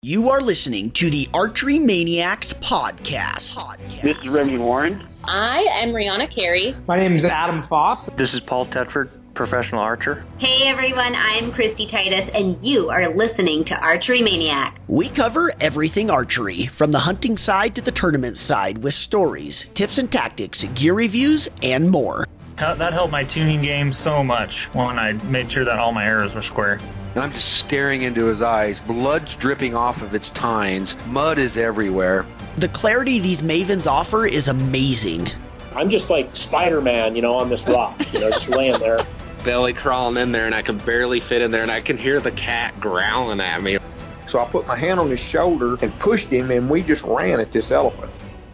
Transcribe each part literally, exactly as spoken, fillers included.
You are listening to the Archery Maniacs podcast. podcast. This is Remy Warren. I am Rihanna Carey. My name is Adam Foss. This is Paul Tedford, professional archer. Hey everyone, I'm Christy Titus, and you are listening to Archery Maniac. We cover everything archery, from the hunting side to the tournament side, with stories, tips and tactics, gear reviews, and more. That helped my tuning game so much when I made sure that all my arrows were square. And I'm just staring into his eyes. Blood's dripping off of its tines. Mud is everywhere. The clarity these mavens offer is amazing. I'm just like Spider-Man, you know, on this rock, you know, just laying there. Belly crawling in there, and I can barely fit in there, and I can hear the cat growling at me. So I put my hand on his shoulder and pushed him, and we just ran at this elephant.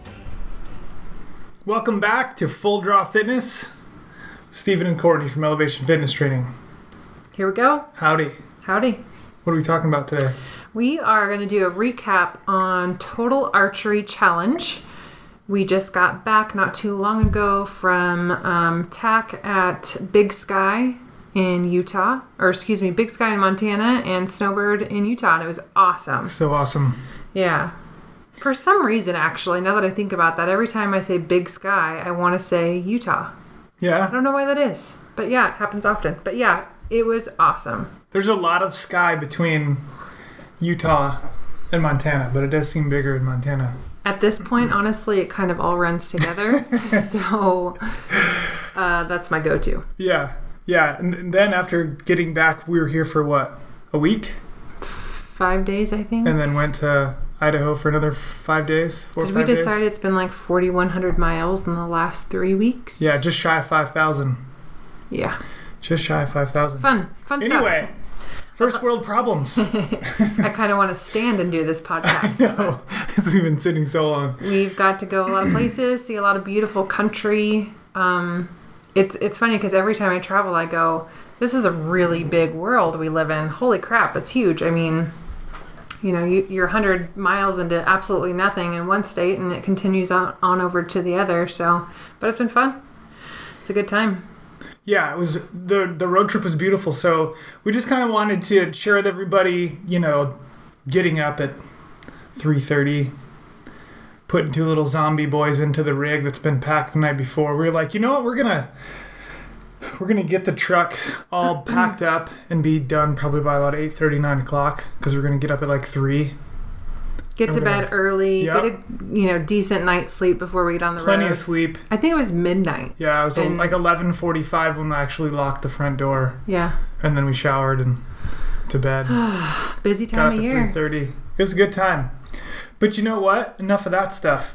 Welcome back to Full Draw Fitness. Stephen and Courtney from Elevation Fitness Training. Here we go. Howdy. Howdy. What are we talking about today? We are going to do a recap on Total Archery Challenge. We just got back not too long ago from um, T A C at Big Sky in Utah, or excuse me, Big Sky in Montana and Snowbird in Utah, and it was awesome. So awesome. Yeah. For some reason, actually, now that I think about that, every time I say Big Sky, I want to say Utah. Yeah. I don't know why that is, but yeah, it happens often. But yeah, it was awesome. There's a lot of sky between Utah and Montana, but it does seem bigger in Montana. At this point, honestly, it kind of all runs together. so uh, that's my go-to. Yeah. Yeah. And, and then after getting back, we were here for what? A week? Five days, I think. And then went to Idaho for another five days? Four Did or five we decide days? It's been like forty-one hundred miles in the last three weeks? Yeah, just shy of five thousand. Yeah. Just shy of five thousand. Fun. Fun anyway, stuff. Anyway, first world problems. I kind of want to stand and do this podcast. I know. We've been sitting so long. We've got to go a lot of places, see a lot of beautiful country. Um, it's it's funny because every time I travel, I go, this is a really big world we live in. Holy crap, it's huge. I mean, you know, you, you're one hundred miles into absolutely nothing in one state, and it continues on, on over to the other. So, but it's been fun. It's a good time. Yeah, it was the the road trip was beautiful. So we just kind of wanted to share with everybody, you know, getting up at three thirty, putting two little zombie boys into the rig that's been packed the night before. We were like, you know what, we're gonna we're gonna get the truck all packed up and be done probably by about eight thirty, nine o'clock, because we're gonna get up at like three. Get to bed early, yep. Get a you know decent night's sleep before we get on the Plenty road. Plenty of sleep. I think it was midnight. Yeah, it was and, like eleven forty-five when we actually locked the front door. Yeah. And then we showered and to bed. Busy time Got of year. Got up at three thirty. It was a good time. But you know what? Enough of that stuff.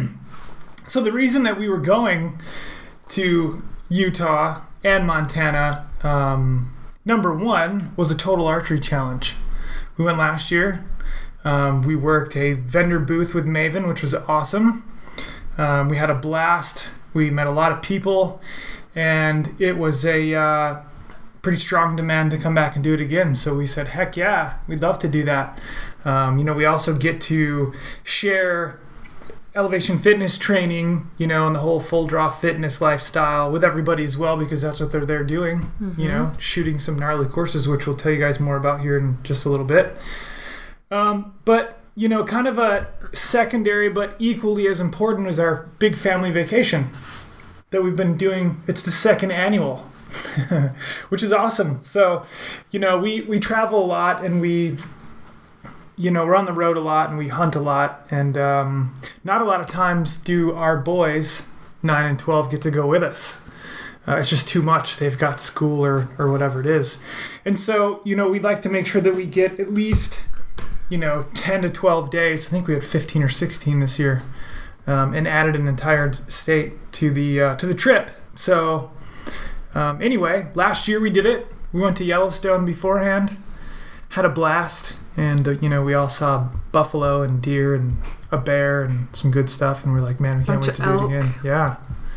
So the reason that we were going to Utah and Montana, um, number one, was a Total Archery Challenge. We went last year. Um, we worked a vendor booth with Maven, which was awesome. Um, we had a blast. We met a lot of people, and it was a uh, pretty strong demand to come back and do it again. So we said, heck yeah, we'd love to do that. Um, you know, we also get to share Elevation Fitness Training, you know, and the whole full draw fitness lifestyle with everybody as well, because that's what they're there doing, mm-hmm. you know, shooting some gnarly courses, which we'll tell you guys more about here in just a little bit. Um, but, you know, kind of a secondary but equally as important is our big family vacation that we've been doing. It's the second annual, which is awesome. So, you know, we, we travel a lot, and we, you know, we're on the road a lot, and we hunt a lot. And um, not a lot of times do our boys, nine and twelve, get to go with us. Uh, it's just too much. They've got school or, or whatever it is. And so, you know, we'd like to make sure that we get at least, you know, ten to twelve days. I think we had fifteen or sixteen this year, um, and added an entire state to the uh, to the trip. So um, anyway, last year we did it. We went to Yellowstone beforehand, had a blast, and uh, you know, we all saw buffalo and deer and a bear and some good stuff, and we're like, man, we can't wait to do it again. Yeah.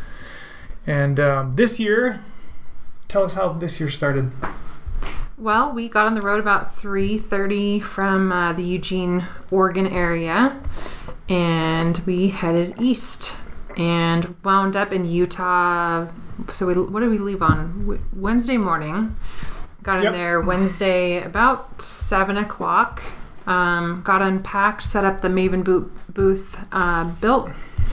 And um, this year, tell us how this year started. Well, we got on the road about three thirty from uh, the Eugene, Oregon area, and we headed east and wound up in Utah. So we, what did we leave on? Wednesday morning. Got in yep. there Wednesday about seven o'clock Um, got unpacked, set up the Maven boot booth, uh, built.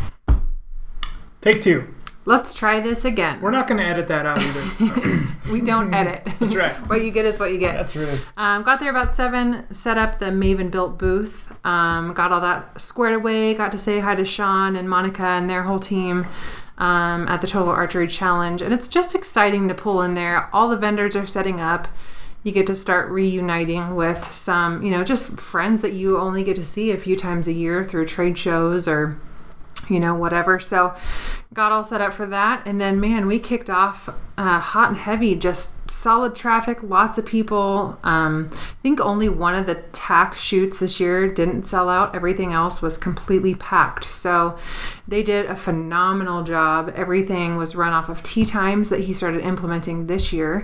Take two. Let's try this again. We're not going to edit that out either. We don't edit. That's right. What you get is what you get. That's right. Um, got there about seven, set up the Maven built booth, um, got all that squared away, got to say hi to Sean and Monica and their whole team um, at the Total Archery Challenge. And it's just exciting to pull in there. All the vendors are setting up. You get to start reuniting with some, you know, just friends that you only get to see a few times a year through trade shows or, you know, whatever. So got all set up for that. And then, man, we kicked off uh, hot and heavy, just solid traffic, lots of people. Um, I think only one of the tack shoots this year didn't sell out. Everything else was completely packed. So they did a phenomenal job. Everything was run off of tee times that he started implementing this year.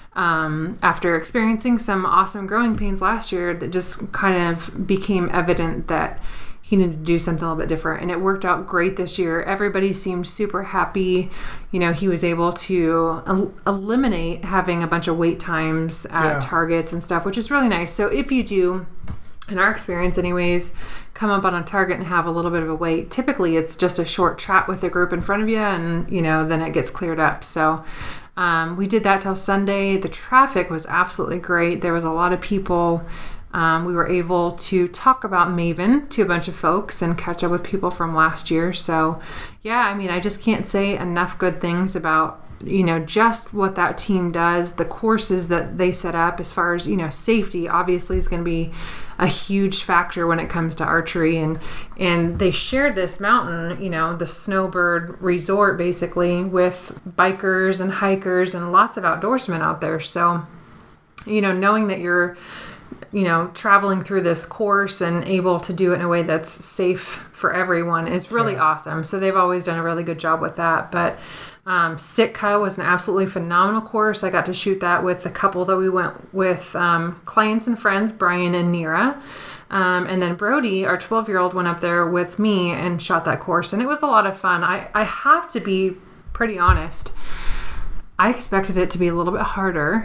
Um, after experiencing some awesome growing pains last year, that just kind of became evident that he needed to do something a little bit different, and it worked out great this year. Everybody seemed super happy. You know, he was able to el- eliminate having a bunch of wait times at yeah. targets and stuff, which is really nice. So if you do, in our experience anyways, come up on a target and have a little bit of a wait, typically it's just a short chat with the group in front of you, and, you know, then it gets cleared up. So um, we did that till Sunday. The traffic was absolutely great. There was a lot of people. Um, we were able to talk about Maven to a bunch of folks and catch up with people from last year. So, yeah, I mean, I just can't say enough good things about, you know, just what that team does, the courses that they set up as far as, you know, safety obviously is going to be a huge factor when it comes to archery. And, and they shared this mountain, you know, the Snowbird Resort basically with bikers and hikers and lots of outdoorsmen out there. So, you know, knowing that you're, you know, traveling through this course and able to do it in a way that's safe for everyone is really yeah. awesome. So they've always done a really good job with that. But um, Sitka was an absolutely phenomenal course. I got to shoot that with the couple that we went with, um, clients and friends, Brian and Nira. Um, and then Brody, our twelve-year-old, went up there with me and shot that course. And it was a lot of fun. I, I have to be pretty honest. I expected it to be a little bit harder.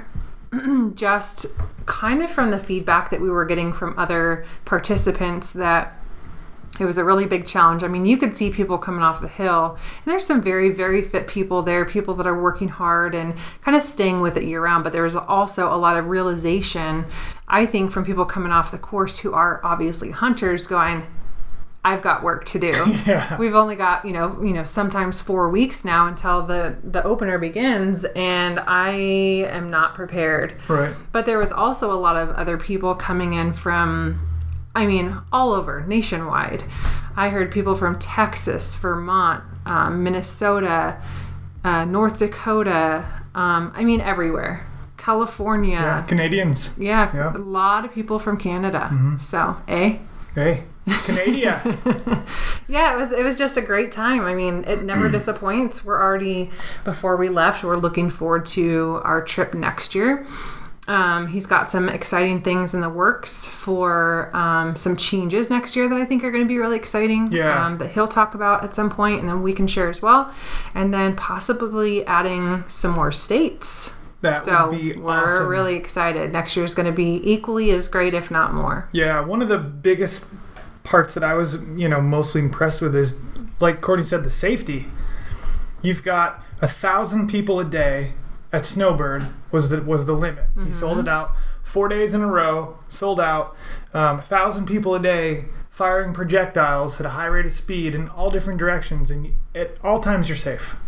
Just kind of from the feedback that we were getting from other participants that it was a really big challenge. I mean, you could see people coming off the hill, and there's some very, very fit people there, people that are working hard and kind of staying with it year round. But there was also a lot of realization, I think, from people coming off the course who are obviously hunters going, I've got work to do. Yeah. We've only got, you know, you know, sometimes four weeks now until the, the opener begins, and I am not prepared. Right. But there was also a lot of other people coming in from, I mean, all over, nationwide. I heard people from Texas, Vermont, um, Minnesota, uh, North Dakota, um, I mean, everywhere. California. Yeah, Canadians. Yeah, yeah, a lot of people from Canada. Mm-hmm. So, eh? Hey. Canada. Yeah, it was it was just a great time. I mean, it never disappoints. We're already, before we left, we're looking forward to our trip next year. Um, he's got some exciting things in the works for um, some changes next year that I think are going to be really exciting. Yeah. Um, that he'll talk about at some point, and then we can share as well. And then possibly adding some more states. That so would be we're awesome. really excited. Next year is going to be equally as great, if not more. Yeah, one of the biggest parts that I was, you know, mostly impressed with is, like Courtney said, the safety. You've got a thousand people a day at Snowbird was the was the limit. Mm-hmm. He sold it out four days in a row, sold out. Um, a thousand people a day firing projectiles at a high rate of speed in all different directions, and at all times you're safe.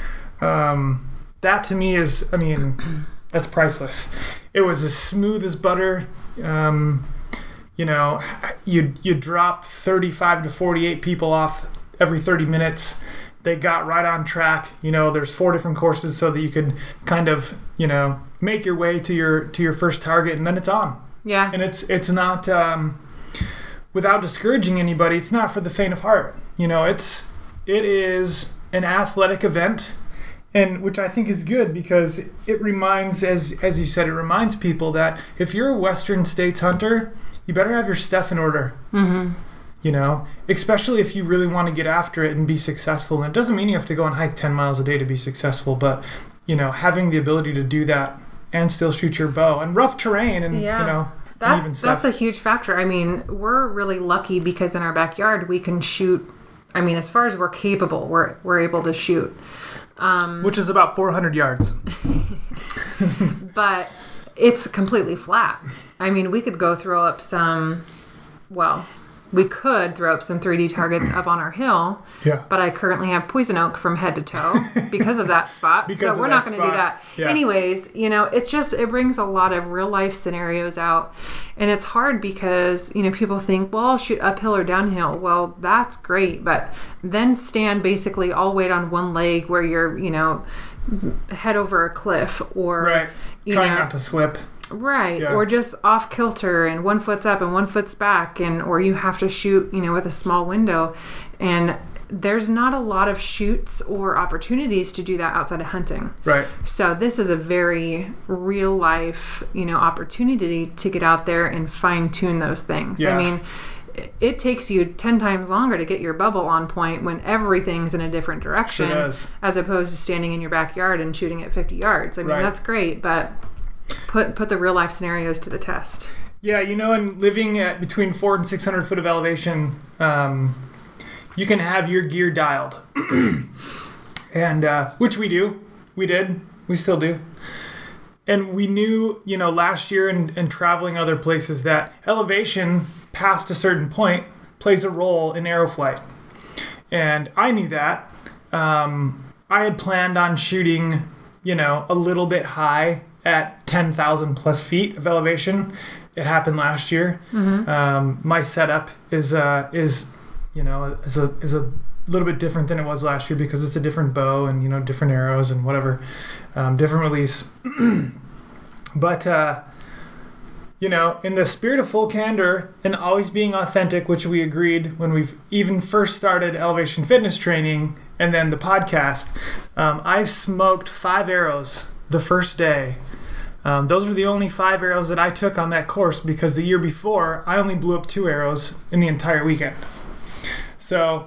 Um, that to me is, I mean, that's priceless. It was as smooth as butter. Um, You know, you you drop thirty-five to forty-eight people off every thirty minutes. They got right on track. You know, there's four different courses so that you could kind of, you know, make your way to your to your first target, and then it's on. Yeah. And it's it's not um, without discouraging anybody. It's not for the faint of heart. You know, it's it is an athletic event, and which I think is good because it reminds, as as you said, it reminds people that if you're a Western States hunter, you better have your stuff in order. Mm-hmm. You know, especially if you really want to get after it and be successful. And it doesn't mean you have to go and hike ten miles a day to be successful, but, you know, having the ability to do that and still shoot your bow and rough terrain and, yeah. you know, uneven That's stuff. that's a huge factor. I mean, we're really lucky because in our backyard we can shoot. I mean, as far as we're capable, we're we're able to shoot. Um, Which is about four hundred yards. but it's completely flat. I mean, we could go throw up some. Well, we could throw up some three D targets up on our hill. Yeah. But I currently have poison oak from head to toe because of that spot. Because so of we're that not going to do spot. that. Yeah. Anyways, you know, it's just, it brings a lot of real life scenarios out. And it's hard because, you know, people think, well, I'll shoot uphill or downhill. Well, that's great. But then stand basically all weight on one leg where you're, you know, head over a cliff or, Right. you Trying know, not to slip. Right. Yeah. Or just off kilter and one foot's up and one foot's back, and or you have to shoot, you know, with a small window. And there's not a lot of shoots or opportunities to do that outside of hunting. Right. So this is a very real life, you know, opportunity to get out there and fine tune those things. Yeah. I mean, it- it takes you ten times longer to get your bubble on point when everything's in a different direction, Sure does. as opposed to standing in your backyard and shooting at fifty yards. I mean, Right. that's great, but put put the real life scenarios to the test. Yeah, you know, and living at between four and six hundred foot of elevation, um, you can have your gear dialed, and uh, which we do, we did, we still do, and we knew, you know, last year and, and traveling other places that elevation past a certain point plays a role in arrow flight, and I knew that. Um, I had planned on shooting, you know, a little bit high at ten thousand plus feet of elevation. It happened last year. Mm-hmm. Um, my setup is uh, is you know is a is a little bit different than it was last year because it's a different bow and, you know, different arrows and whatever, um, different release. But uh, you know, in the spirit of full candor and always being authentic, which we agreed when we even first started Elevation Fitness Training and then the podcast, um, I smoked five arrows the first day. Um, those were the only five arrows that I took on that course because the year before I only blew up two arrows in the entire weekend. So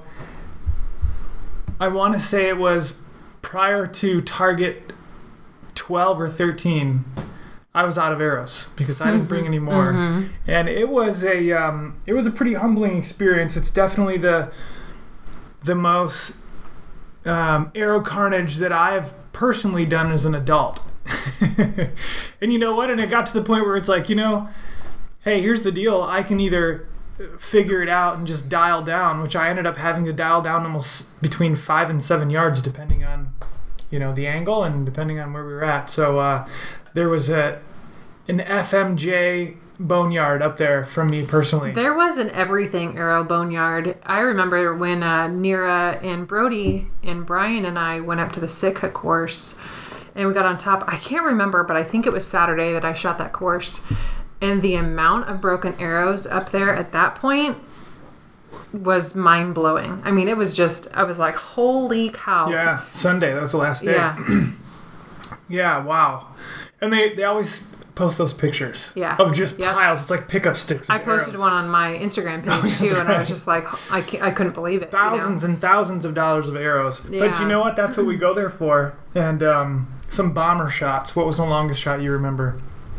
I want to say it was prior to target twelve or thirteen, I was out of arrows because I didn't bring any more. Mm-hmm. And it was a um, it was a pretty humbling experience. It's definitely the the most um, arrow carnage that I've personally done as an adult. And you know what? And it got to the point where it's like, you know, hey, here's the deal. I can either figure it out and just dial down, which I ended up having to dial down almost between five and seven yards, depending on, you know, the angle and depending on where we were at. So uh, there was a an F M J boneyard up there from me personally. There was an everything arrow boneyard. I remember when uh, Nira and Brody and Brian and I went up to the Sitka course and we got on top. I can't remember, but I think it was Saturday that I shot that course. And the amount of broken arrows up there at that point was mind-blowing. I mean, it was just, I was like, holy cow. Yeah, Sunday. That was the last day. Yeah. Yeah, wow. And they, they always post those pictures Yeah. of just Yep. piles. It's like pickup sticks. I of posted arrows. one on my Instagram page too, and I was just like, I, can't, I couldn't believe it. you know? Thousands and thousands of dollars of arrows. But Yeah. you know what? That's what we go there for. And um, some bomber shots. What was the longest shot you remember?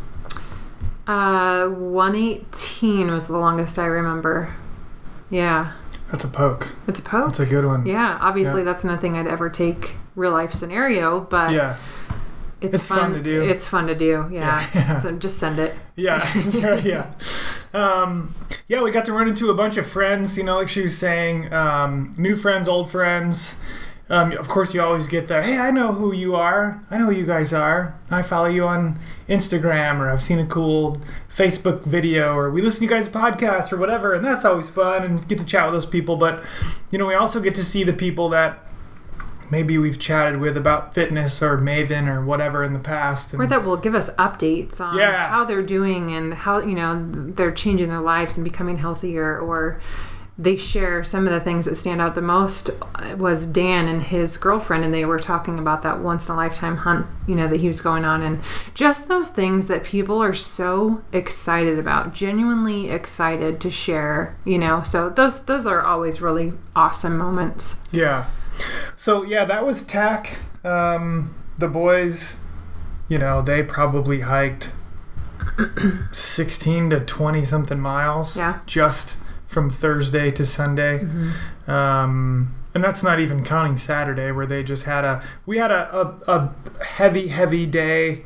Uh, one eighteen was the longest I remember. Yeah. That's a poke. It's a poke. That's a good one. Yeah, obviously Yeah. that's nothing I'd ever take real life scenario, but Yeah. it's, It's fun to do. It's fun to do, yeah. Yeah. So just send it. Yeah, yeah, yeah. Um, yeah, we got to run into a bunch of friends, you know, like she was saying, um, new friends, old friends. Um, of course, you always get the, hey, I know who you are. I know who you guys are. I follow you on Instagram, or I've seen a cool Facebook video, or we listen to you guys' podcast or whatever, and that's always fun and get to chat with those people. But, you know, we also get to see the people that maybe we've chatted with about fitness or Maven or whatever in the past. And Or that will give us updates on Yeah. how they're doing and how, you know, they're changing their lives and becoming healthier, or they share some of the things that stand out the most. Was Dan and his girlfriend, and they were talking about that once in a lifetime hunt, you know, that he was going on, and just those things that people are so excited about, genuinely excited to share, you know. So those those are always really awesome moments. Yeah. So, yeah, that was T A C. Um, the boys, you know, they probably hiked sixteen to twenty something miles. Yeah. Just from Thursday to Sunday. Mm-hmm. Um, and that's not even counting Saturday, where they just had a, we had a, a, a heavy, heavy day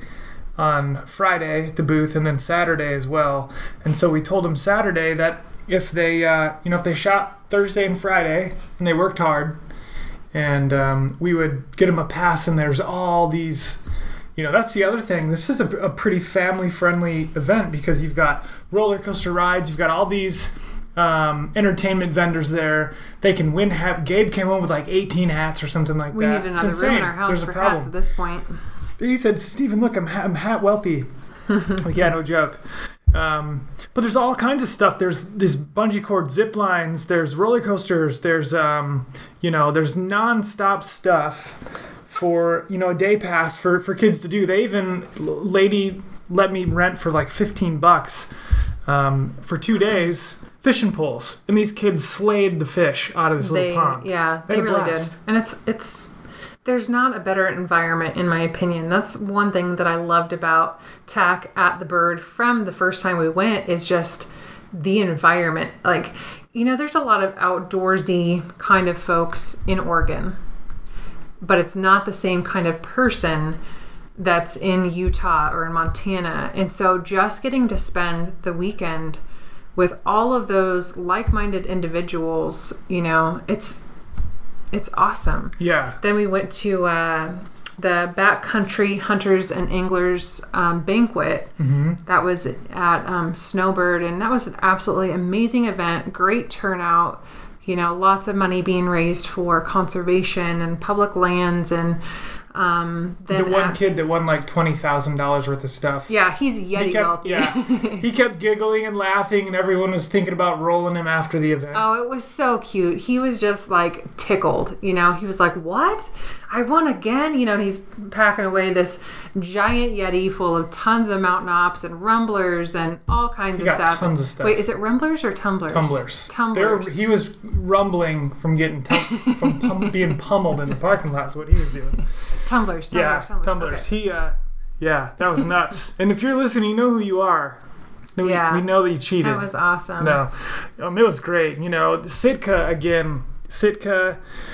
on Friday at the booth, and then Saturday as well. And so we told them Saturday that if they, uh, you know, if they shot Thursday and Friday and they worked hard, and um, we would get them a pass, and there's all these, you know, that's the other thing. This is a, a pretty family-friendly event because you've got roller coaster rides, you've got all these um, entertainment vendors there. They can win. Hat. Gabe came home with like eighteen hats or something like we that. We need another room in our house There's for a problem. hats at this point. He said, Steven, look, I'm, ha- I'm hat wealthy. Like, yeah, no joke. Um, but there's all kinds of stuff. There's these bungee cord zip lines. There's roller coasters. There's, um, you know, there's nonstop stuff for, you know, a day pass for, for kids to do. They even, lady let me rent for like fifteen bucks um, for two days fishing poles. And these kids slayed the fish out of this they, little pond. Yeah, they, they they really blast. did. And it's, it's, there's not a better environment, in my opinion. That's one thing that I loved about T A C at the Bird from the first time we went, is just the environment. Like, you know, there's a lot of outdoorsy kind of folks in Oregon, but it's not the same kind of person that's in Utah or in Montana. And so just getting to spend the weekend with all of those like-minded individuals, you know, it's It's awesome. Yeah. Then we went to uh, the Backcountry Hunters and Anglers um, banquet. Mm-hmm. That was at um, Snowbird, and that was an absolutely amazing event. Great turnout. You know, lots of money being raised for conservation and public lands, and um, then the one at, kid that won like twenty thousand dollars worth of stuff. Yeah, he's Yeti he kept, wealthy. Yeah, he kept giggling and laughing, and everyone was thinking about rolling him after the event. Oh, it was so cute. He was just like tickled, you know. He was like, "What? I won again?" You know, and he's packing away this giant Yeti full of tons of Mountain Ops and Rumblers and all kinds he of got stuff. Tons of stuff. Wait, is it Rumblers or Tumblers? Tumblers. Tumblers. There, he was rumbling from getting tum- from pum- being pummeled in the parking lot. Is what he was doing. Tumblers. Tumblers. Yeah, tumblers. tumblers. Okay. He, uh, yeah, that was nuts. And if you're listening, you know who you are. We, Yeah. we know that you cheated. That was awesome. No, um, it was great. You know, Sitka again. Sitka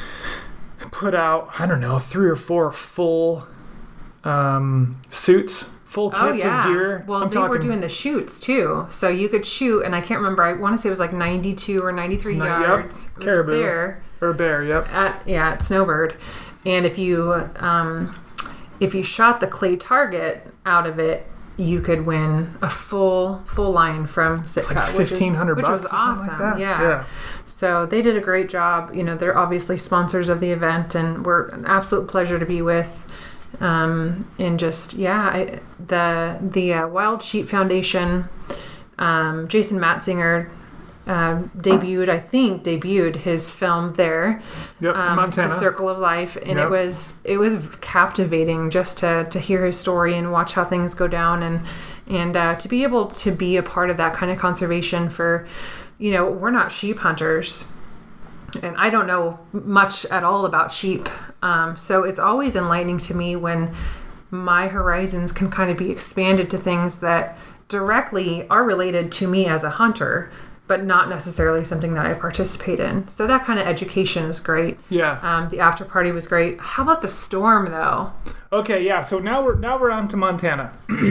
put out, I don't know, three or four full um, suits, full Oh, kits yeah. of gear. Well, I'm they talking, were doing the shoots too, so you could shoot, and I can't remember. I want to say it was like ninety-two or ninety-three Not- yards. Yep. It was Caribou. a bear. Or a bear, yep. At yeah, at Snowbird, and if you um, if you shot the clay target out of it, you could win a full full line from Sitka, like fifteen hundred which, bucks was or something awesome. like that. Yeah. Yeah. So they did a great job. You know, they're obviously sponsors of the event, and we're an absolute pleasure to be with. Um, and just yeah, I, the the uh, Wild Sheep Foundation, um, Jason Matzinger. Um, debuted, I think, debuted his film there, Yep, um, Montana. The Circle of Life, and Yep. it was it was captivating just to to hear his story and watch how things go down, and and uh, to be able to be a part of that kind of conservation for, you know, we're not sheep hunters, and I don't know much at all about sheep, um, so it's always enlightening to me when my horizons can kind of be expanded to things that directly are related to me as a hunter, but not necessarily something that I participate in. So that kind of education is great. Yeah. Um, the after party was great. How about the storm, though? Okay, yeah. So now we're now we're on to Montana.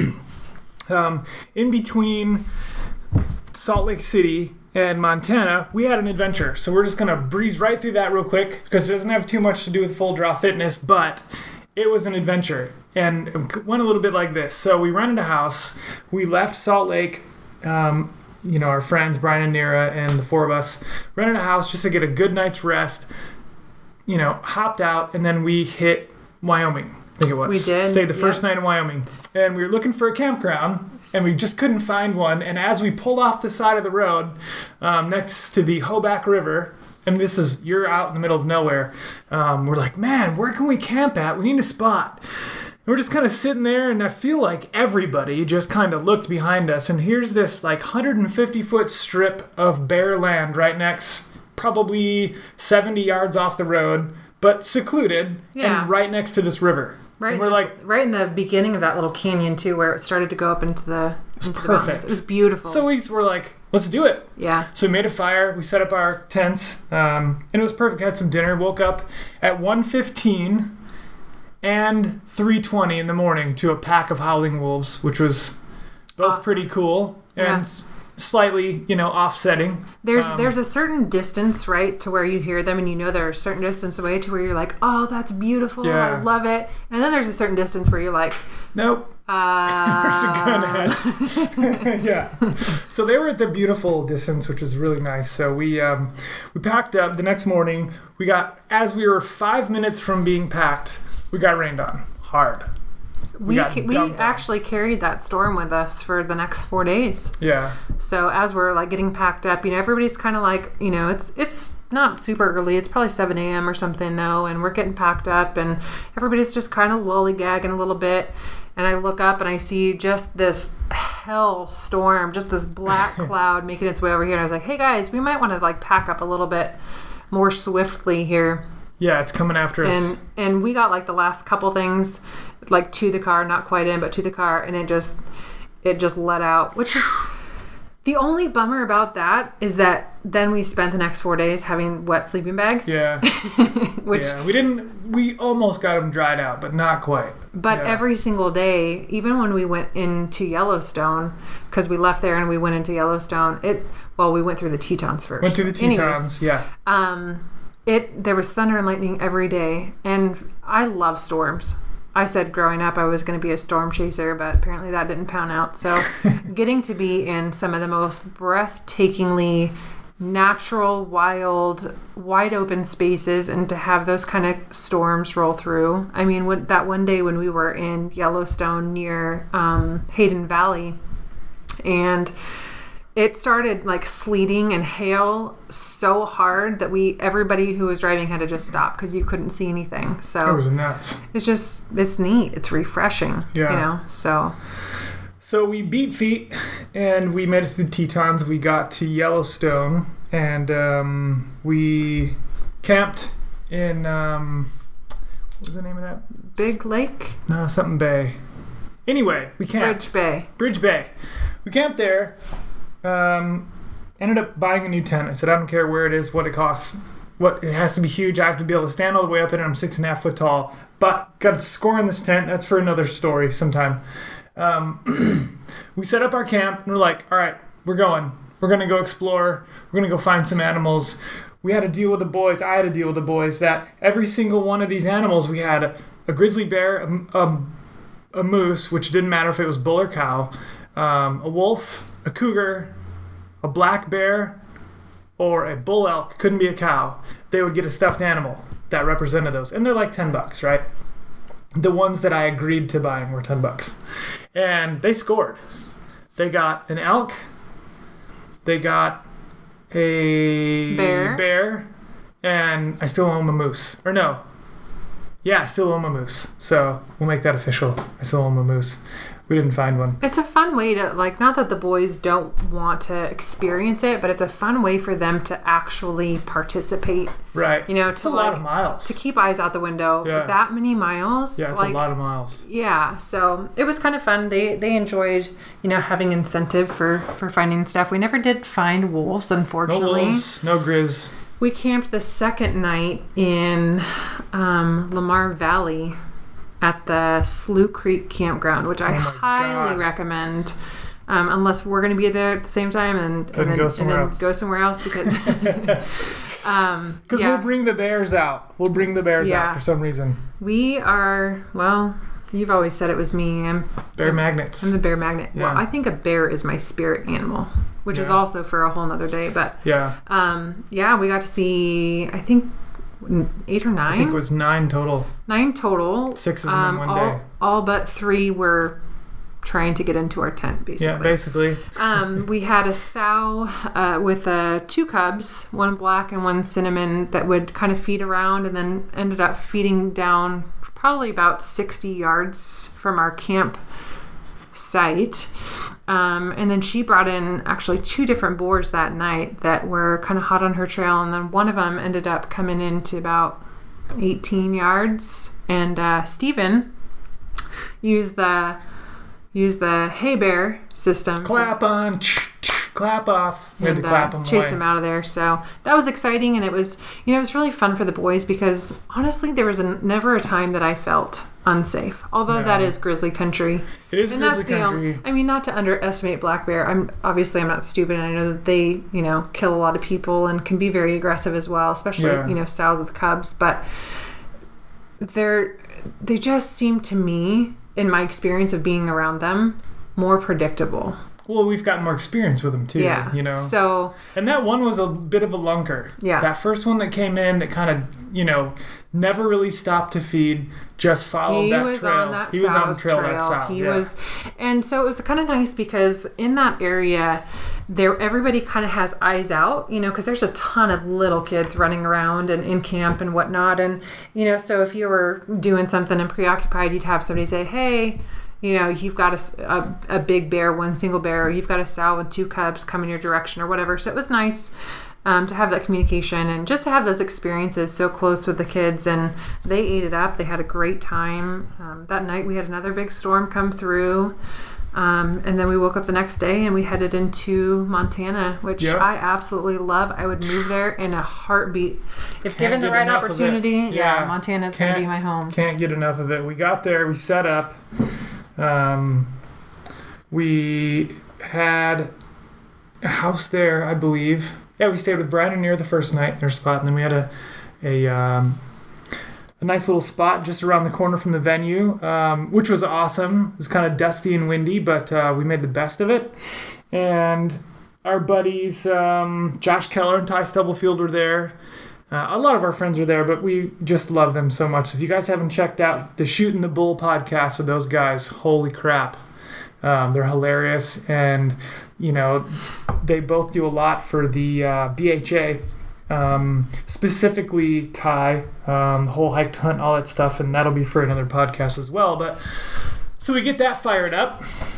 um, in between Salt Lake City and Montana, we had an adventure. So we're just gonna breeze right through that real quick because it doesn't have too much to do with Full Draw Fitness, but it was an adventure and it went a little bit like this. So we rented a house. We left Salt Lake. Um, you know, our friends, Brian and Nira, and the four of us rented a house just to get a good night's rest, you know, hopped out, and then we hit Wyoming, I think it was. We did, Stayed the first yeah. night in Wyoming. And we were looking for a campground, and we just couldn't find one. And as we pulled off the side of the road um, next to the Hoback River, and this is, you're out in the middle of nowhere, um, we're like, man, where can we camp at? We need a spot. We're just kind of sitting there, and I feel like everybody just kind of looked behind us, and here's this like one hundred fifty foot strip of bare land right next, probably seventy yards off the road, but secluded, Yeah. and right next to this river. Right, And we're this- like, right in the beginning of that little canyon too, where it started to go up into the was into the mountains. perfect. It was beautiful. So we were like, let's do it. Yeah. So we made a fire. We set up our tents, um, and it was perfect. Had some dinner. Woke up at one fifteen and three twenty in the morning to a pack of howling wolves, which was both awesome. pretty cool and Yeah. s- slightly, you know, offsetting. There's Um, there's a certain distance, right, to where you hear them, and you know they're a certain distance away to where you're like, oh, that's beautiful. Yeah. I love it. And then there's a certain distance where you're like, Nope. uh, There's a gun ahead. Yeah. So they were at the beautiful distance, which was really nice. So we um, we packed up. The next morning, we got, as we were five minutes from being packed, we got rained on hard. we got ca- we dumped on. actually carried that storm with us for the next four days. Yeah. So as we're like getting packed up, you know, everybody's kind of like, you know, it's it's not super early. It's probably seven a.m. or something though, and we're getting packed up, and everybody's just kind of lollygagging a little bit. And I look up and I see just this hell storm, just this black cloud making its way over here. And I was like, hey guys, we might want to like pack up a little bit more swiftly here. Yeah, it's coming after us. And and we got like the last couple things like to the car, not quite in, but to the car, and it just it just let out, which is the only bummer about that is that then we spent the next four days having wet sleeping bags. Yeah. Which yeah, we didn't, we almost got them dried out, but not quite. But Yeah. every single day, even when we went into Yellowstone, because we left there and we went into Yellowstone, it, well, we went through the Tetons first. Went to the Anyways, Tetons, yeah. Um, it, there was thunder and lightning every day, and I love storms. I said growing up I was going to be a storm chaser, but apparently that didn't pan out. So getting to be in some of the most breathtakingly natural, wild, wide open spaces, and to have those kind of storms roll through. I mean, what, that one day when we were in Yellowstone near um, Hayden Valley, and it started like sleeting and hail so hard that we everybody who was driving had to just stop because you couldn't see anything. So It was nuts. it's just it's neat. It's refreshing. Yeah. You know. So So we beat feet and we made it to the Tetons. We got to Yellowstone and um, we camped in, um, what was the name of that? Big Lake, No, something Bay. Anyway, we camped. Bridge Bay. Bridge Bay. We camped there. Um, ended up buying a new tent. I said, I don't care where it is, what it costs. What it has to be huge. I have to be able to stand all the way up in it. I'm six and a half foot tall. But got to score in this tent. That's for another story sometime. Um, we set up our camp and we're like, all right, we're going. We're going to go explore. We're going to go find some animals. We had to deal with the boys. I had to deal with the boys that every single one of these animals, we had a, a grizzly bear, a, a, a moose, which didn't matter if it was bull or cow, um, a wolf, a cougar, a black bear, or a bull elk. Couldn't be a cow. They would get a stuffed animal that represented those. And they're like ten bucks, right? The ones that I agreed to buying were ten bucks. And they scored. They got an elk. They got a Bear. bear. And I still owe them a moose. Or no. Yeah, I still owe them a moose. So we'll make that official. I still owe them a moose. We didn't find one. It's a fun way to, like, not that the boys don't want to experience it, but it's a fun way for them to actually participate. Right. You know, it's to a like, lot of miles. to keep eyes out the window. Yeah. That many miles. Yeah, it's like, a lot of miles. Yeah, so it was kind of fun. They they enjoyed, you know, having incentive for, for finding stuff. We never did find wolves, No unfortunately. wolves, no grizz. We camped the second night in um, Lamar Valley at the Slough Creek Campground, which I Oh my highly God. recommend. Um, unless we're going to be there at the same time and, and Couldn't then, go and somewhere then else. go somewhere else because um, Because yeah, we'll bring the bears out. We'll bring the bears Yeah. out for some reason. we are, well, you've always said it was me. I'm, Bear magnets. I'm the bear magnet. Yeah. Well, I think a bear is my spirit animal, which is Yeah. also for a whole nother day. But Yeah. um, yeah, we got to see, I think, n- eight or nine. I think it was nine total. Nine total. Six of them um, in one all, day. all but three were trying to get into our tent, basically. Yeah, basically. um, we had a sow uh, with uh, two cubs, one black and one cinnamon, that would kind of feed around and then ended up feeding down probably about sixty yards from our camp site. Um, and then she brought in actually two different boars that night that were kind of hot on her trail. And then one of them ended up coming into about eighteen yards. And uh, Steven used the use the hay bear system. Clap on, clap off. We had to And clap uh, them chased away. him out of there. So that was exciting, and it was, you know, it was really fun for the boys because honestly, there was a, never a time that I felt unsafe. Although No. that is grizzly country. It is and grizzly that's the country. only- I mean, not to underestimate black bear. I'm obviously I'm not stupid, and I know that they, you know, kill a lot of people and can be very aggressive as well, especially Yeah. you know sows with cubs. But they're they just seem to me, in my experience of being around them, more predictable. Well, we've gotten more experience with them too. Yeah. You know. So And that one was a bit of a lunker. Yeah. That first one that came in that kind of, you know, never really stopped to feed, just followed he that was trail. on that he was on sow's trail, trail. that sow. He yeah. was, and so it was kind of nice because in that area, there everybody kind of has eyes out, you know, because there's a ton of little kids running around and in camp and whatnot, and you know, so if you were doing something and preoccupied, you'd have somebody say, "Hey, you know, you've got a, a, a big bear, one single bear, or you've got a sow with two cubs coming your direction," or whatever. So it was nice. Um, to have that communication and just to have those experiences so close with the kids, and they ate it up. They had a great time. Um, that night we had another big storm come through, um, and then we woke up the next day and we headed into Montana, which Yep. I absolutely love. I would move there in a heartbeat if Can't given the get right enough of it. opportunity. Yeah, Yeah. Montana's going to Can't- be my home. Can't get enough of it. We got there, we set up. Um, we had a house there, I believe. Yeah, we stayed with Brian and Near the first night in their spot, and then we had a a um, a nice little spot just around the corner from the venue, um, which was awesome. It was kind of dusty and windy, but uh, we made the best of it. And our buddies, um, Josh Keller and Ty Stubblefield, were there. Uh, a lot of our friends are there, but we just love them so much. So if you guys haven't checked out the Shooting the Bull podcast with those guys, holy crap. Um, they're hilarious, and you know, they both do a lot for the uh, B H A, um, specifically Ty, um, the whole hike, hunt, all that stuff, and that'll be for another podcast as well. But so we get that fired up.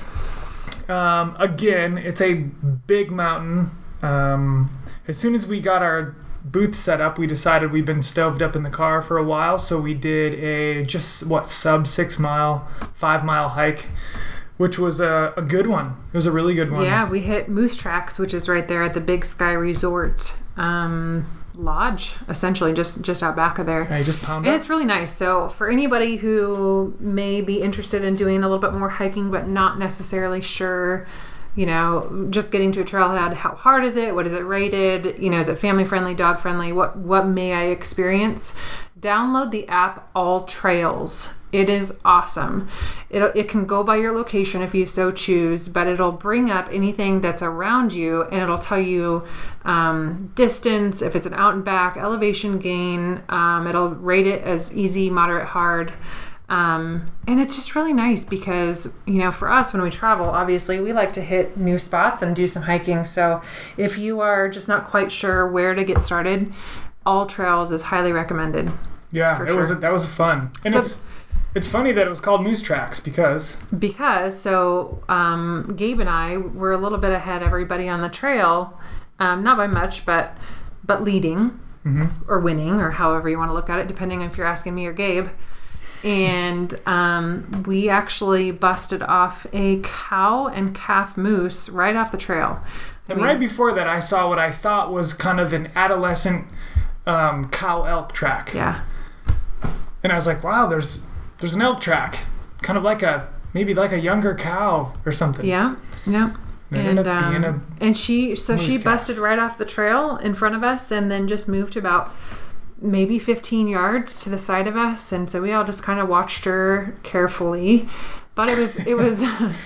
Um, again, it's a big mountain. Um, as soon as we got our booth set up, we decided we've been stoved up in the car for a while, so we did a just what sub six mile, five mile hike, which was a, a good one. It was a really good one. Yeah, we hit Moose Tracks, which is right there at the Big Sky Resort um, Lodge, essentially just just out back of there. Yeah, you just pound And up. it's really nice. So for anybody who may be interested in doing a little bit more hiking, but not necessarily sure, you know, just getting to a trailhead, how hard is it? What is it rated? You know, is it family friendly, dog friendly? What what may I experience? Download the app All Trails. It is awesome. It it can go by your location if you so choose, but it'll bring up anything that's around you, and it'll tell you um, distance, if it's an out and back, elevation gain. Um, it'll rate it as easy, moderate, hard. Um, and it's just really nice because, you know, for us when we travel, obviously we like to hit new spots and do some hiking. So if you are just not quite sure where to get started, All Trails is highly recommended. Yeah, for it was sure. that was fun, and So- it's it's funny that it was called Moose Tracks because Because, so um, Gabe and I were a little bit ahead of everybody on the trail, um, not by much, but but leading or winning, or however you want to look at it, depending if you're asking me or Gabe. And um, we actually busted off a cow and calf moose right off the trail. I and mean, right before that, I saw what I thought was kind of an adolescent um, cow elk track. Yeah. And I was like, wow, there's there's an elk track, kind of like a maybe like a younger cow or something. Yeah. Yeah. And it And ended up being um, a and she so moose she calf. busted right off the trail in front of us, and then just moved about maybe fifteen yards to the side of us, and so we all just kind of watched her carefully. But it was it was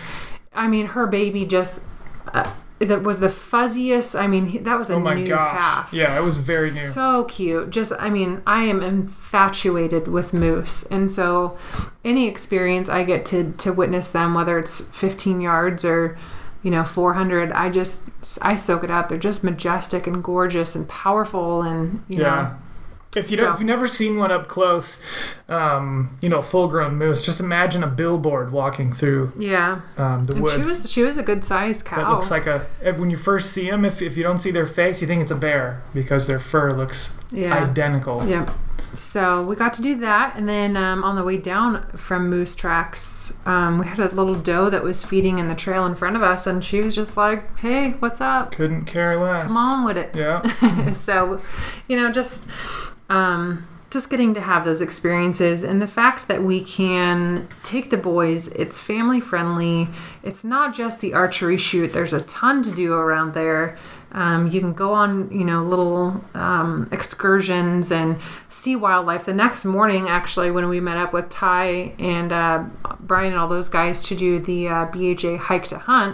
I mean, her baby just uh, that was the fuzziest. I mean, he- that was a oh my new gosh, calf. yeah, it was very new. So cute. Just, I mean, I am infatuated with moose. And so any experience I get to, to witness them, whether it's fifteen yards or, you know, four hundred, I just, I soak it up. They're just majestic and gorgeous and powerful. And, you yeah. know, If you So- don't, if you've never seen one up close, um, you know, full-grown moose, just imagine a billboard walking through yeah. um, the And woods. she was, she was a good sized cow. That looks like a. When you first see them, if, if you don't see their face, you think it's a bear because their fur looks Yeah. identical. Yep. so we got to do that, and then um, on the way down from Moose Tracks, um, we had a little doe that was feeding in the trail in front of us, and she was just like, "Hey, what's up?" Couldn't care less. Come on with it. Yeah. So, you know, just um, just getting to have those experiences, and the fact that we can take the boys. It's family friendly. It's not just the archery shoot. There's a ton to do around there. Um, you can go on, you know, little um, excursions and see wildlife. The next morning, actually, when we met up with Ty and uh, Brian and all those guys to do the uh, B H A hike to hunt,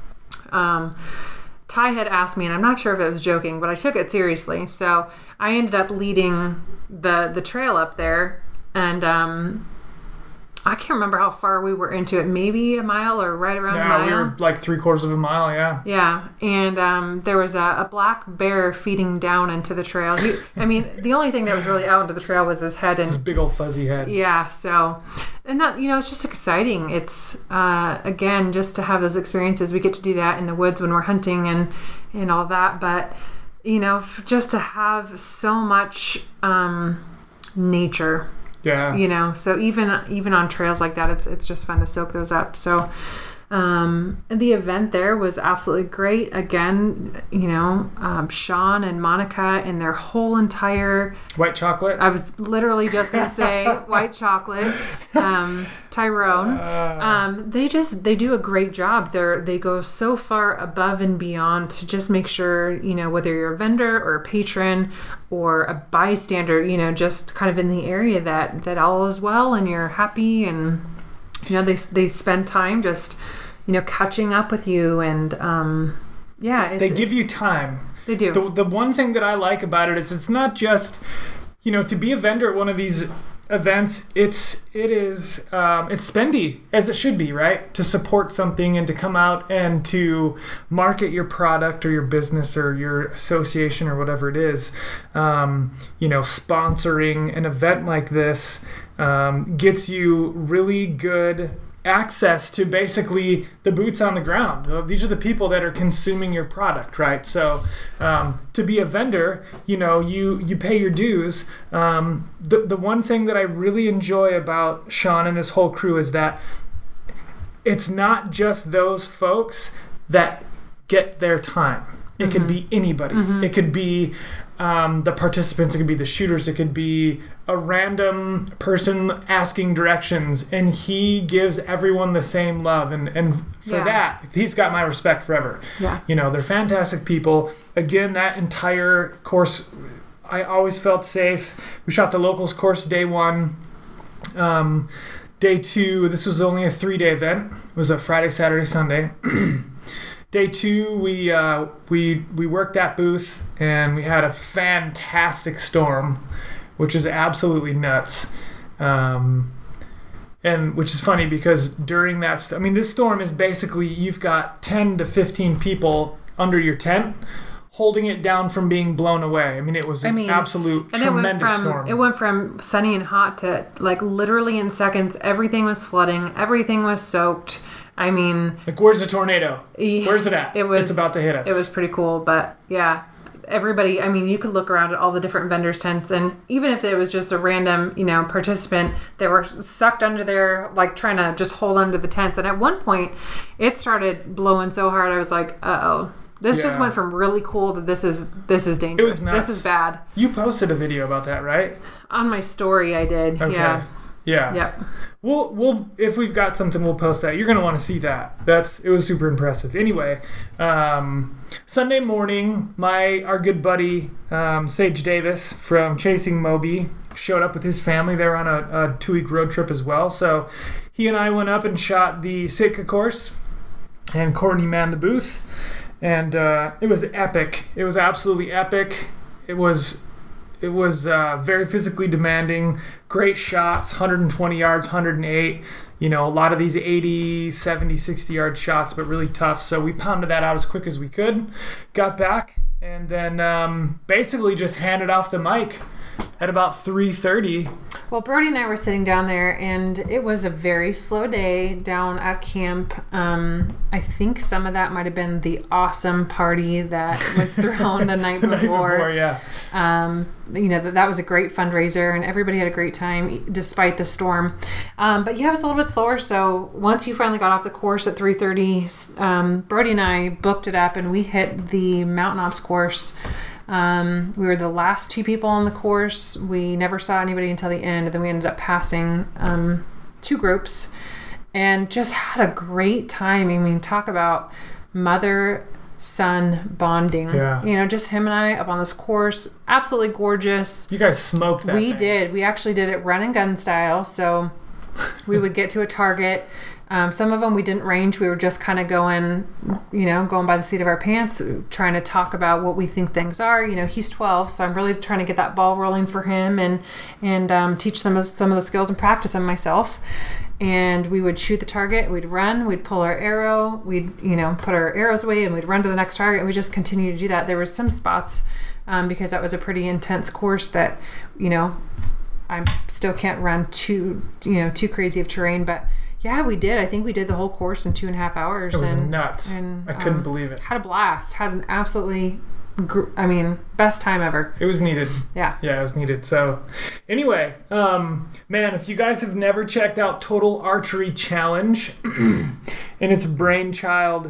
um, Ty had asked me, and I'm not sure if it was joking, but I took it seriously. So I ended up leading the the trail up there, and um, I can't remember how far we were into it. Maybe a mile or right around yeah, a mile. we were like three quarters of a mile, yeah. Yeah, and um, there was a, a black bear feeding down into the trail. He, I mean, the only thing that was really out into the trail was his head. And his big old fuzzy head. Yeah, so, and that, you know, it's just exciting. It's, uh, again, just to have those experiences. We get to do that in the woods when we're hunting and, and all that. But, you know, f- just to have so much um, nature. Yeah. You know, so even even on trails like that, it's it's just fun to soak those up. So, um, and the event there was absolutely great. Again, you know, um, Sean and Monica and their whole entire white chocolate. I was literally just gonna say white chocolate. Um, Tyrone. Uh, Um, they just they do a great job. They're they go so far above and beyond to just make sure, you know, whether you're a vendor or a patron or a bystander, you know, just kind of in the area that that all is well and you're happy, and you know they they spend time just, you know, catching up with you, and um, yeah, it's, they give it's, you time. They do. The the one thing that I like about it is it's not just, you know, to be a vendor at one of these events, it's it is um, it's spendy, as it should be, right? To support something and to come out and to market your product or your business or your association or whatever it is. Um, you know, sponsoring an event like this um, gets you really good access to basically the boots on the ground. Uh, These are the people that are consuming your product, right? So um, to be a vendor, you know, you you pay your dues. Um, the the one thing that I really enjoy about Sean and his whole crew is that it's not just those folks that get their time. It mm-hmm. could be anybody. Mm-hmm. It could be um, the participants. It could be the shooters. It could be a random person asking directions, and he gives everyone the same love. And, and for yeah. that, he's got my respect forever. Yeah. You know, they're fantastic people. Again, that entire course, I always felt safe. We shot the locals course day one. Um, day two, this was only a three-day event. It was a Friday, Saturday, Sunday. Day two, we uh, we we worked that booth, and we had a fantastic storm, which is absolutely nuts. Um, and which is funny because during that, st- I mean, this storm is basically you've got ten to fifteen people under your tent holding it down from being blown away. I mean, it was an I mean, absolute and tremendous it went from, storm. It went from sunny and hot to like literally in seconds, everything was flooding, everything was soaked. I mean, like, where's the tornado? Where's it at? It was, it's about to hit us. It was pretty cool, but yeah, everybody, I mean, you could look around at all the different vendors' tents, and even if it was just a random, you know, participant, they were sucked under there, like trying to just hold onto the tents. And at one point, it started blowing so hard, I was like, uh-oh. This yeah. just went from really cool to this is this is dangerous. It was nuts. This is bad. You posted a video about that, right? On my story, I did. Okay. Yeah. Yeah. Yep. We'll we'll if we've got something, we'll post that. You're gonna want to see that. That's it was super impressive. Anyway, um, Sunday morning, my our good buddy um, Sage Davis from Chasing Moby showed up with his family. They were on a, a two week road trip as well. So he and I went up and shot the Sitka course, and Courtney manned the booth, and uh, it was epic. It was absolutely epic. It was. It was uh, very physically demanding, great shots, one hundred twenty yards, one hundred eight, you know, a lot of these eighty, seventy, sixty yard shots, but really tough. So we pounded that out as quick as we could, got back, and then um, basically just handed off the mic at about three thirty Well, Brody and I were sitting down there, and it was a very slow day down at camp. Um, I think some of that might have been the awesome party that was thrown the night the before. Night before, yeah. Um, you know, that, that was a great fundraiser, and everybody had a great time despite the storm. Um, but yeah, it was a little bit slower. So once you finally got off the course at three thirty, um, Brody and I booked it up, and we hit the Mountain Ops course. Um, we were the last two people on the course. We never saw anybody until the end, and then we ended up passing um, two groups and just had a great time. I mean, talk about mother-son bonding. Yeah. You know, just him and I up on this course. Absolutely gorgeous. You guys smoked that We thing. did. We actually did it run and gun style. So we would get to a target. Um, some of them we didn't range. We were just kind of going, you know, going by the seat of our pants, trying to talk about what we think things are. You know, he's twelve, so I'm really trying to get that ball rolling for him and and um, teach them some of the skills and practice them myself. And we would shoot the target. We'd run. We'd pull our arrow. We'd, you know, put our arrows away, and we'd run to the next target. And we just continue to do that. There were some spots um, because that was a pretty intense course that, you know, I still can't run too, you know, too crazy of terrain, but. Yeah, we did. I think we did the whole course in two and a half hours. It was and, nuts. And, I couldn't um, believe it. Had a blast. Had an absolutely, gr- I mean, best time ever. It was needed. Yeah. Yeah, it was needed. So, anyway, um, man, if you guys have never checked out Total Archery Challenge and its brainchild,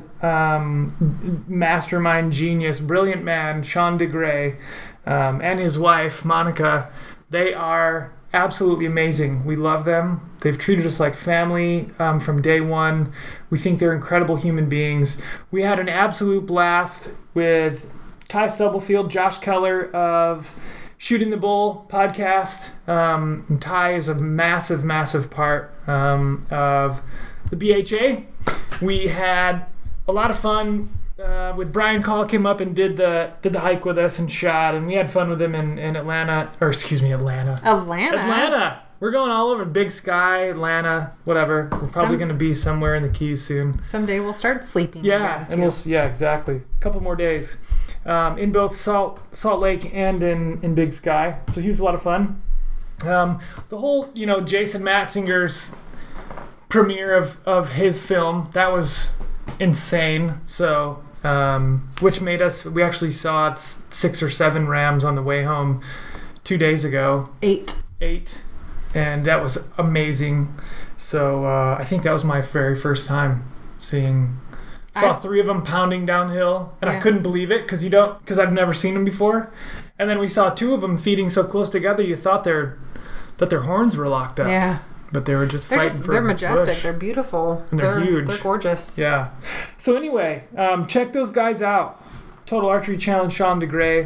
um, mastermind genius, brilliant man, Sean DeGray, um, and his wife, Monica, they are absolutely amazing. We love them. They've treated us like family um, from day one. We think they're incredible human beings. We had an absolute blast with Ty Stubblefield, Josh Keller of Shooting the Bull podcast. Um, and Ty is a massive, massive part um, of the B H A. We had a lot of fun uh, with Brian Call came up and did the did the hike with us and shot, and we had fun with him in, in Atlanta, or excuse me, Atlanta. Atlanta? Atlanta. We're going all over Big Sky, Atlanta, whatever. We're probably Some- going to be somewhere in the Keys soon. Someday we'll start sleeping. Yeah, again, and we'll yeah, exactly. A couple more days um, in both Salt Salt Lake and in, in Big Sky. So he was a lot of fun. Um, the whole, you know, Jason Matzinger's premiere of, of his film, that was insane. So, um, which made us, we actually saw s- six or seven rams on the way home two days ago. Eight. Eight. And that was amazing. So uh, I think that was my very first time seeing... Saw I've- three of them pounding downhill, and Yeah. I couldn't believe it because you don't, because I've never seen them before. And then we saw two of them feeding so close together, you thought their that their horns were locked up. Yeah. But they were just They're fighting just, for they're a majestic. bush. They're beautiful. And they're huge. They're gorgeous. Yeah. So anyway, um, check those guys out. Total Archery Challenge, Sean DeGray.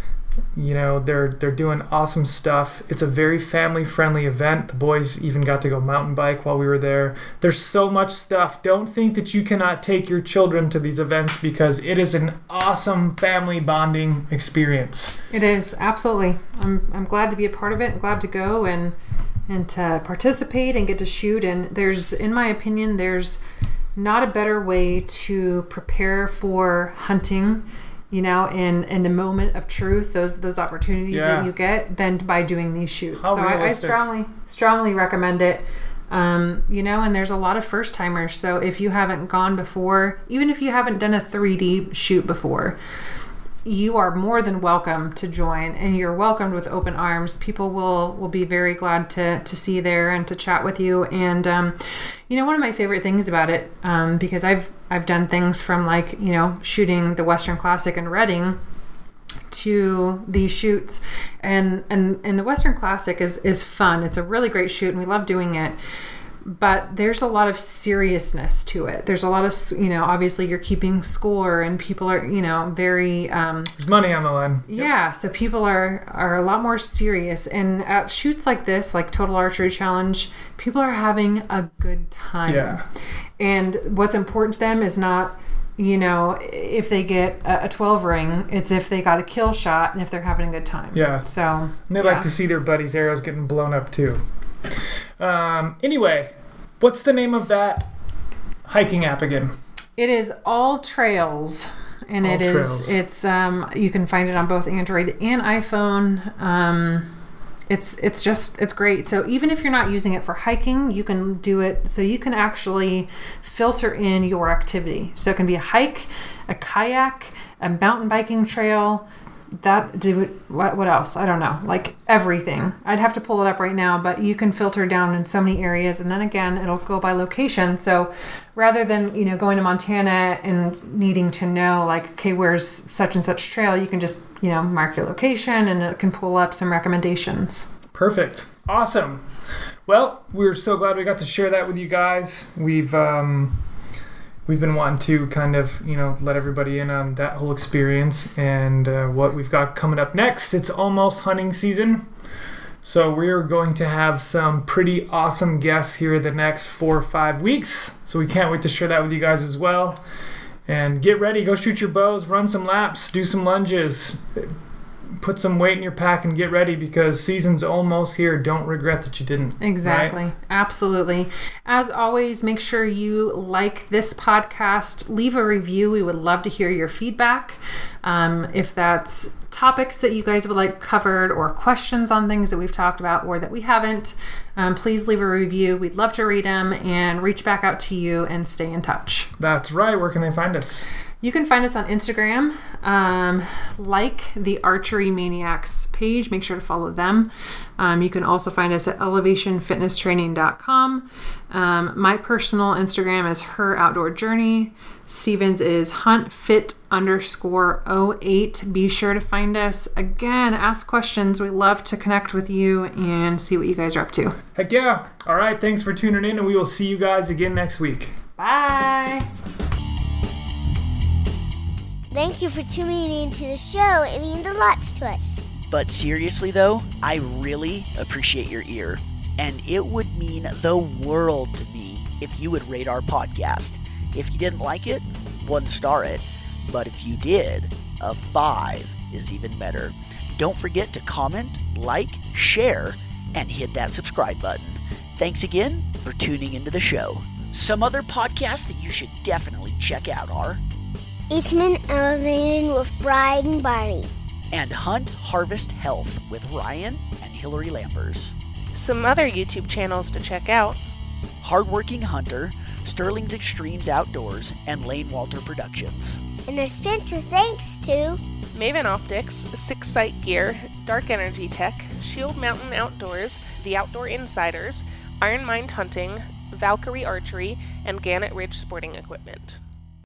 You know, they're they're doing awesome stuff. It's a very family-friendly event. The boys even got to go mountain bike while we were there. There's so much stuff. Don't think that you cannot take your children to these events because it is an awesome family bonding experience. It is, absolutely. I'm I'm glad to be a part of it. I'm glad to go and and to participate and get to shoot. And there's, in my opinion, there's not a better way to prepare for hunting, you know, in, in the moment of truth, those those opportunities Yeah. that you get, than by doing these shoots. How so I, I realistic. strongly, strongly recommend it. Um, you know, and there's a lot of first timers. So if you haven't gone before, even if you haven't done a three D shoot before, you are more than welcome to join, and you're welcomed with open arms. People will will be very glad to to see you there and to chat with you. And um, you know, one of my favorite things about it, um, because I've I've done things from, like, you know, shooting the Western Classic in Reading to these shoots, and and and the Western Classic is is fun. It's a really great shoot, and we love doing it. But there's a lot of seriousness to it. There's a lot of, you know, obviously you're keeping score, and people are, you know, very... Um, There's money on the line. yeah, so people are, are a lot more serious. And at shoots like this, like Total Archery Challenge, people are having a good time. Yeah. And what's important to them is not, you know, if they get a twelve ring, it's if they got a kill shot and if they're having a good time. Yeah. So... And they yeah. like to see their buddies' arrows getting blown up too. Um, anyway, what's the name of that hiking app again? It is All Trails, and All it is Trails. it's um you can find it on both Android and iPhone. Um, it's it's just it's great. So even if you're not using it for hiking, you can do it so you can actually filter in your activity. So it can be a hike, a kayak, a mountain biking trail. That do what what else? I don't know. Like everything. I'd have to pull it up right now, but you can filter down in so many areas, and then again, it'll go by location. So rather than, you know, going to Montana and needing to know like, okay, where's such and such trail, you can just, you know, mark your location and it can pull up some recommendations. Perfect. Awesome. Well, we're so glad we got to share that with you guys. We've um We've been wanting to kind of, you know, let everybody in on that whole experience and uh, what we've got coming up next. It's almost hunting season. So we're going to have some pretty awesome guests here the next four or five weeks. So we can't wait to share that with you guys as well. And get ready. Go shoot your bows, run some laps, do some lunges. Put some weight in your pack and get ready because season's almost here. Don't regret that you didn't. Exactly. Right? Absolutely. As always, make sure you like this podcast. Leave a review. We would love to hear your feedback. Um, if that's topics that you guys would like covered or questions on things that we've talked about or that we haven't, um, please leave a review. We'd love to read them and reach back out to you and stay in touch. That's right. Where can they find us? You can find us on Instagram, um, like the Archery Maniacs page. Make sure to follow them. Um, you can also find us at elevation fitness training dot com. Um, my personal Instagram is Her Outdoor Journey. Steven's is huntfit underscore oh eight. Be sure to find us. Again, ask questions. We love to connect with you and see what you guys are up to. Heck yeah. All right. Thanks for tuning in, and we will see you guys again next week. Bye. Thank you for tuning into the show. It means a lot to us. But seriously, though, I really appreciate your ear. And it would mean the world to me if you would rate our podcast. If you didn't like it, one star it. But if you did, a five is even better. Don't forget to comment, like, share, and hit that subscribe button. Thanks again for tuning into the show. Some other podcasts that you should definitely check out are Eastman Elevated with Brian and Barney. And Hunt Harvest Health with Ryan and Hillary Lampers. Some other YouTube channels to check out: Hardworking Hunter, Sterling's Extremes Outdoors, and Lane Walter Productions. And a special thanks to Maven Optics, Six Sight Gear, Dark Energy Tech, Shield Mountain Outdoors, The Outdoor Insiders, Iron Mind Hunting, Valkyrie Archery, and Gannett Ridge Sporting Equipment.